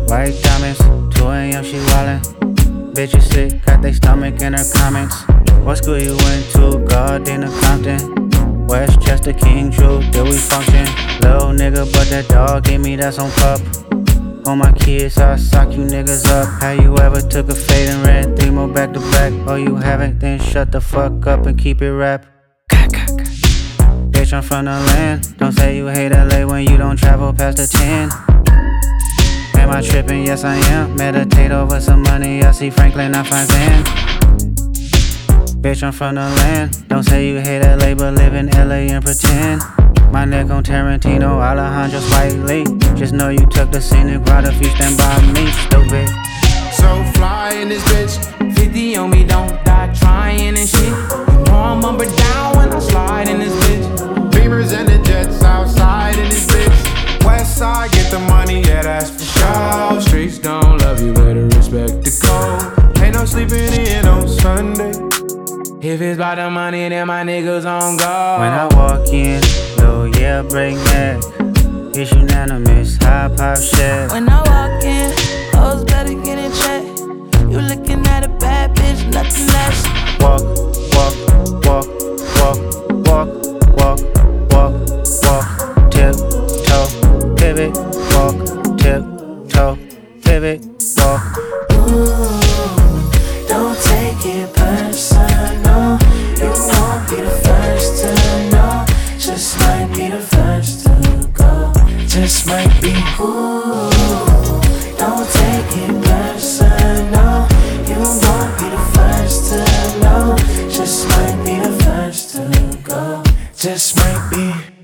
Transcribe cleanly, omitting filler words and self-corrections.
White diamonds, 2 a.m. she wildin'. Bitches sick, got they stomach in her comments. What school you went to? Gardena Compton. Westchester, King Drew, did we function? Little nigga, but that dog gave me that on pup. On my kids, I sock you niggas up. How you ever took a fade and ran 3 more back to back? Oh, you haven't? Then shut the fuck up and keep it rap. Bitch, I'm from the land. Don't say you hate LA when you don't travel past the 10. Am I tripping? Yes, I am. Meditate over some money. I see Franklin, I find Zen. Bitch, I'm from the land. Don't say you hate LA, but live in LA and pretend. My neck on Tarantino, Alejandro Spike Lee. Just know you took the scenic route if you stand by me, stupid. So fly in this bitch. 50 on me, don't die trying and shit. You know I'm up or down when I slide in this bitch. Beamers and the jets outside in this bitch. West side, get the money, yeah, that's for sure. Streets don't love you, better respect the code. Ain't no sleeping in on Sunday. If it's about the money, then my niggas on go. When I walk in, low, yeah, break neck. It's unanimous, high pop shit. When I walk in, hoes better get in check. You looking at a bad bitch, nothing less. Walk, walk, walk, walk, walk, walk, walk, walk, tip, toe, pivot, walk, tip, toe, pivot, walk. Ooh, don't take it personal. You won't be the first to know. Just might be the first to go. Just might be. Ooh, don't take it personal. You won't be the first to know. Just might be the first to go. Just might be.